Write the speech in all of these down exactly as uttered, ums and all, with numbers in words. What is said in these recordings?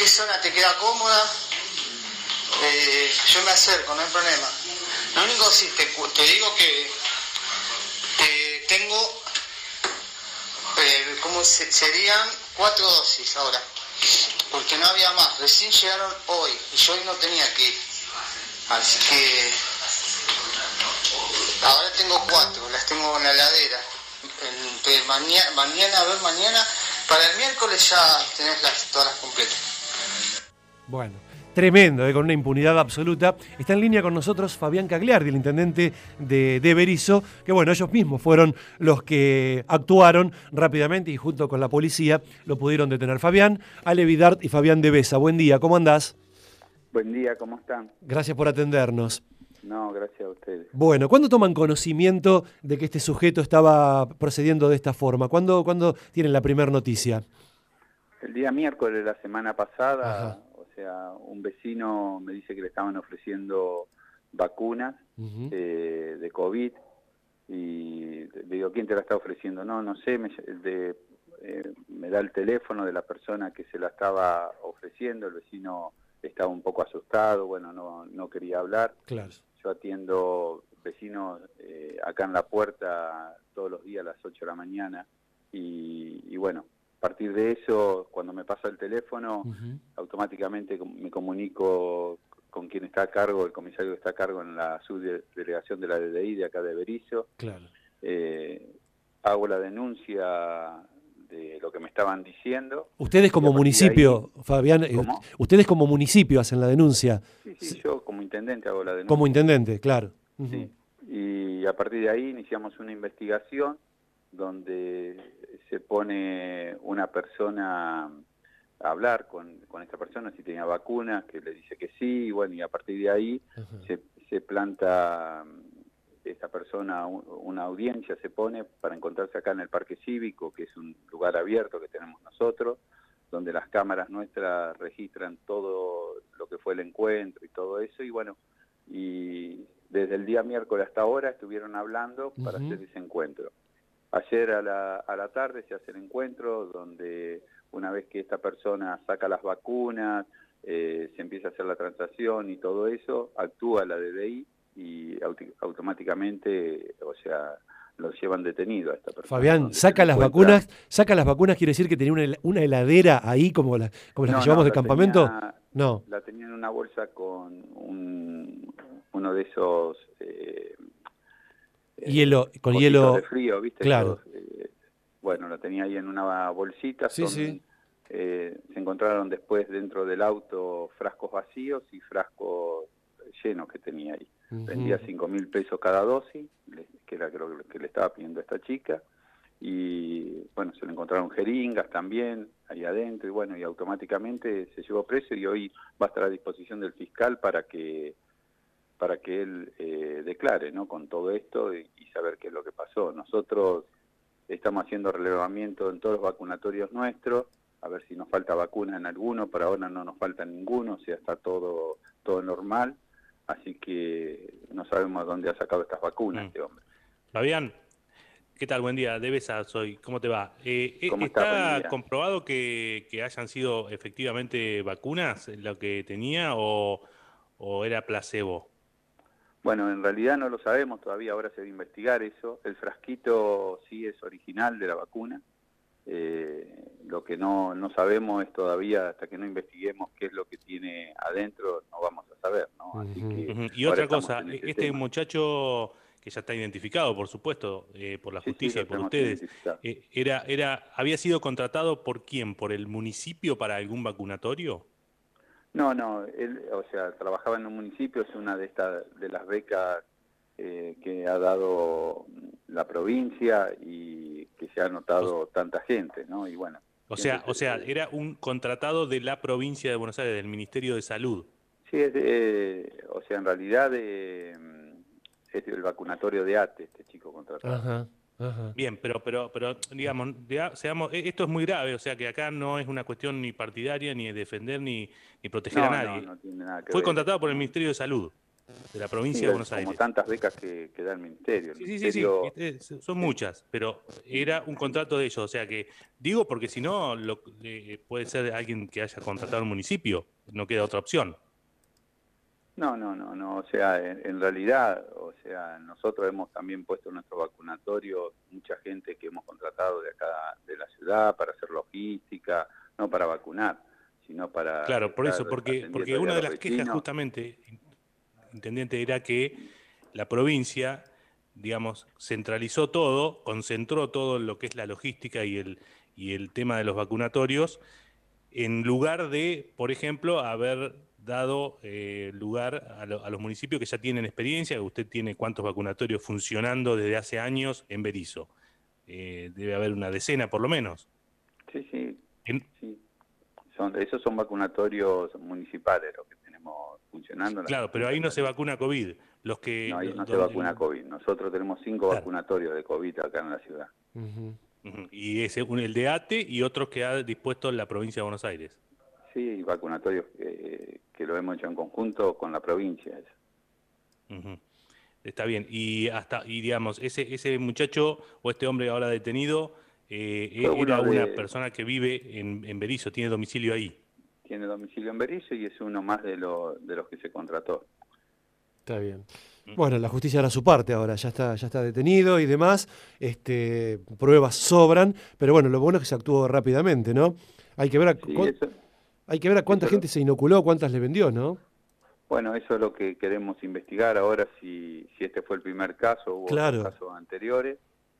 qué zona te queda cómoda, eh, yo me acerco, no hay problema. Lo único sí, te, te digo que eh, tengo, eh, ¿cómo se, serían cuatro dosis ahora? Porque no había más, recién llegaron hoy y yo hoy no tenía que ir. Así que ahora tengo cuatro, las tengo en la heladera. Entre mañana, mañana, a ver, mañana, para el miércoles ya tenés las, todas las completas. Bueno, tremendo, ¿eh? Con una impunidad absoluta. Está en línea con nosotros Fabián Cagliardi, el intendente de, de Berisso, que bueno, ellos mismos fueron los que actuaron rápidamente y junto con la policía lo pudieron detener. Fabián, Ale Vidart y Fabián de Besa, buen día, ¿cómo andás? Buen día, ¿cómo están? Gracias por atendernos. No, gracias a ustedes. Bueno, ¿cuándo toman conocimiento de que este sujeto estaba procediendo de esta forma? ¿Cuándo, ¿cuándo tienen la primera noticia? El día miércoles de la semana pasada, Ajá. o sea, un vecino me dice que le estaban ofreciendo vacunas Uh-huh. eh, de COVID y le digo, ¿quién te la está ofreciendo? No, no sé, me, de, eh, me da el teléfono de la persona que se la estaba ofreciendo, el vecino estaba un poco asustado, bueno, no, no quería hablar. Claro. Yo atiendo vecinos eh, acá en la puerta todos los días a las ocho de la mañana y, y bueno, a partir de eso, cuando me pasa el teléfono, Uh-huh. automáticamente me comunico con quien está a cargo, el comisario que está a cargo en la subdelegación de la D D I de acá de Berisso. Claro. Eh, hago la denuncia de lo que me estaban diciendo. Ustedes como municipio, ahí, Fabián, ¿cómo? ustedes como municipio hacen la denuncia. Sí, sí, yo como intendente hago la denuncia. Como intendente, claro. Uh-huh. Sí, y a partir de ahí iniciamos una investigación donde se pone una persona a hablar con, con esta persona si tenía vacunas, que le dice que sí, y bueno, y a partir de ahí uh-huh. se, se planta esta persona, una audiencia se pone para encontrarse acá en el Parque Cívico, que es un lugar abierto que tenemos nosotros, donde las cámaras nuestras registran todo lo que fue el encuentro y todo eso, y bueno, y desde el día miércoles hasta ahora estuvieron hablando para uh-huh. hacer ese encuentro. Ayer a la, a la tarde se hace el encuentro donde una vez que esta persona saca las vacunas, eh, se empieza a hacer la transacción y todo eso, actúa la D D I y aut- automáticamente, o sea, lo llevan detenido a esta persona. Fabián, saca las encuentra... vacunas, saca las vacunas quiere decir que tenía una, una heladera ahí como, la, como las no, que llevamos no, de campamento. Tenía, no. La tenía en una bolsa con un, uno de esos eh, hielo, con hielo de frío, ¿viste? Claro. Esos, eh, bueno, la tenía ahí en una bolsita. Sí, son, sí. Eh, se encontraron después dentro del auto frascos vacíos y frascos llenos que tenía ahí. Uh-huh. Vendía cinco mil pesos cada dosis, que era lo que le estaba pidiendo a esta chica. Y bueno, se le encontraron jeringas también ahí adentro, y bueno, y automáticamente se llevó preso y hoy va a estar a disposición del fiscal para que para que él eh, declare, ¿no?, con todo esto y, y saber qué es lo que pasó. Nosotros estamos haciendo relevamiento en todos los vacunatorios nuestros, a ver si nos falta vacuna en alguno, por ahora no nos falta ninguno, o sea, está todo, todo normal, así que no sabemos dónde ha sacado estas vacunas mm. este hombre. Fabián, ¿qué tal? Buen día, de Besa soy, ¿cómo te va? Eh, ¿Cómo ¿Está está? comprobado que, que hayan sido efectivamente vacunas lo que tenía o, o era placebo? Bueno, en realidad no lo sabemos todavía, ahora se va a investigar eso. El frasquito sí es original de la vacuna. Eh, lo que no, no sabemos es todavía, hasta que no investiguemos qué es lo que tiene adentro, no vamos a saber, ¿no? Así que uh-huh. Y otra cosa, este tema. muchacho que ya está identificado, por supuesto, eh, por la justicia sí, sí, y por ustedes, eh, era, era, ¿había sido contratado por quién? ¿Por el municipio para algún vacunatorio? No, no, él, o sea, trabajaba en un municipio, es una de estas de las becas eh, que ha dado la provincia y que se ha anotado o, tanta gente, ¿no? Y bueno. O sea, o sea, era un contratado de la provincia de Buenos Aires, del Ministerio de Salud. Sí, es de, o sea, en realidad de, es el vacunatorio de ATE, este chico contratado. Ajá. Ajá. Bien, pero, pero, pero digamos, seamos, esto es muy grave, o sea que acá no es una cuestión ni partidaria, ni de defender, ni, ni proteger no, a nadie. No, no tiene nada que Fue ver. contratado por el Ministerio de Salud. de la provincia Sí, de Buenos como Aires. tantas becas que, que da el ministerio. El Sí, sí, sí, ministerio, sí, este, son muchas, pero era un contrato de ellos, o sea que, digo porque si no, lo, eh, puede ser alguien que haya contratado al municipio, no queda otra opción. No, no, no, no, o sea, en, en realidad, o sea, nosotros hemos también puesto en nuestro vacunatorio mucha gente que hemos contratado de acá, de la ciudad, para hacer logística, no para vacunar, sino para... Claro, por eso, estar porque, atendiendo porque ahí a una de los las quejas vecinos. justamente, intendente, era que la provincia, digamos, centralizó todo, concentró todo lo que es la logística y el, y el tema de los vacunatorios, en lugar de, por ejemplo, haber dado eh, lugar a, lo, a los municipios que ya tienen experiencia. Usted tiene cuántos vacunatorios funcionando desde hace años en Berisso. Eh, debe haber una decena por lo menos. Sí, sí, En, sí. Son, esos son vacunatorios municipales los que tenemos funcionando. en las claro, pero ahí no se distintas- vacuna COVID. Los que, No, ahí no se donde- vacuna COVID. Nosotros tenemos cinco Claro. vacunatorios de COVID acá en la ciudad. Ujú. Ujú. Y ese, un- el de A T E y otros que ha dispuesto la provincia de Buenos Aires. Sí, vacunatorios que, que lo hemos hecho en conjunto con la provincia. Ujú. Está bien. Y hasta, y digamos, ese, ese muchacho o este hombre ahora detenido eh, Fue era uno una de- persona que vive en, en Berisso, tiene domicilio ahí. Tiene domicilio en Berisso y es uno más de, lo, de los que se contrató. Está bien. Bueno, la justicia hará su parte ahora, ya está, ya está detenido y demás, este, pruebas sobran, pero bueno, lo bueno es que se actuó rápidamente, ¿no? Hay que ver a, Sí, cu- eso, hay que ver a cuánta eso lo- gente se inoculó, cuántas le vendió, ¿no? bueno, eso es lo que queremos investigar ahora, si, si este fue el primer caso, hubo Claro. otros casos anteriores,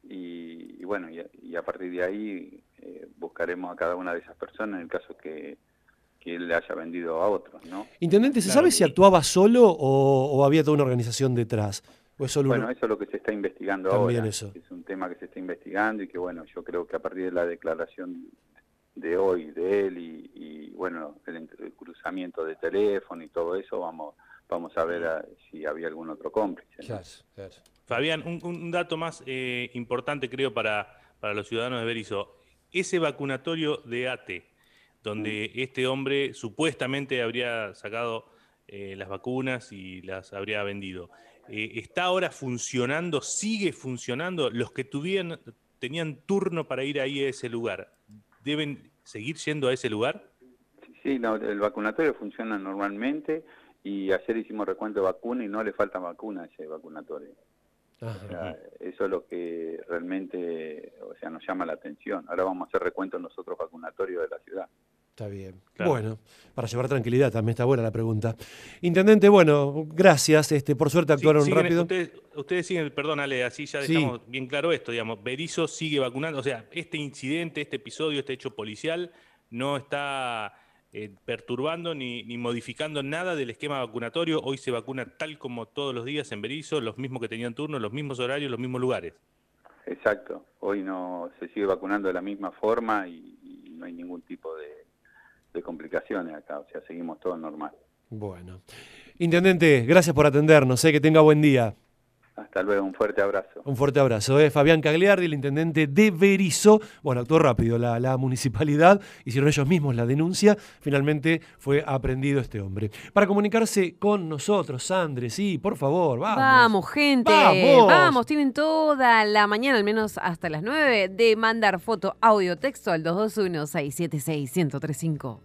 y, y bueno, y, a- y a partir de ahí eh, buscaremos a cada una de esas personas en el caso que, que él le haya vendido a otros, ¿no? Intendente, ¿se Claro. sabe si actuaba solo o, o había toda una organización detrás? ¿O es solo Bueno, uno? eso es lo que se está investigando También ahora. eso. Es un tema que se está investigando y que, bueno, yo creo que a partir de la declaración de hoy de él y, y bueno, el, el cruzamiento de teléfono y todo eso, vamos vamos a ver a- si había algún otro cómplice, ¿no? Claro, claro. Fabián, un, un dato más eh, importante creo para, para los ciudadanos de Berisso. Ese vacunatorio de A T E, donde este hombre supuestamente habría sacado eh, las vacunas y las habría vendido, eh, ¿está ahora funcionando, sigue funcionando? Los que tuvieran, tenían turno para ir ahí a ese lugar, ¿deben seguir yendo a ese lugar? Sí, sí, no, el vacunatorio funciona normalmente y ayer hicimos recuento de vacunas y no le falta vacuna a ese vacunatorio. Ajá. O sea, eso es lo que realmente, o sea, nos llama la atención. Ahora vamos a hacer recuento en los otros vacunatorios de la ciudad. Está bien. Claro. Bueno, para llevar tranquilidad también está buena la pregunta. Intendente, bueno, gracias. Este, por suerte Sí, actuaron siguen- rápido. Ustedes, ustedes siguen, perdón Ale, así ya Sí. dejamos bien claro esto, digamos, Berisso sigue vacunando, o sea, este incidente, este episodio, este hecho policial no está eh, perturbando ni, ni modificando nada del esquema vacunatorio. Hoy se vacuna tal como todos los días en Berisso, los mismos que tenían turno, los mismos horarios, los mismos lugares. Exacto. Hoy no se sigue vacunando de la misma forma y, y no hay ningún tipo de, de complicaciones acá. O sea, seguimos todo normal. Bueno. Intendente, gracias por atendernos. Sé que tenga buen día. Hasta luego, un fuerte abrazo. Un fuerte abrazo. ¿eh? Fabián Cagliardi, el intendente de Berisso. Bueno, actuó rápido la, la municipalidad, hicieron ellos mismos la denuncia. Finalmente fue aprehendido este hombre. Para comunicarse con nosotros, Sandre, sí, por favor, vamos. Vamos, gente. ¡Vamos! Vamos, tienen toda la mañana, al menos hasta las nueve, de mandar foto, audio, texto al dos dos uno, seis siete seis, uno cero tres cinco.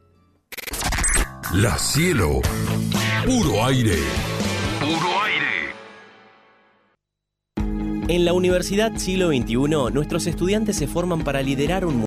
La Cielo. Puro aire. Puro aire. En la Universidad Siglo veintiuno, nuestros estudiantes se forman para liderar un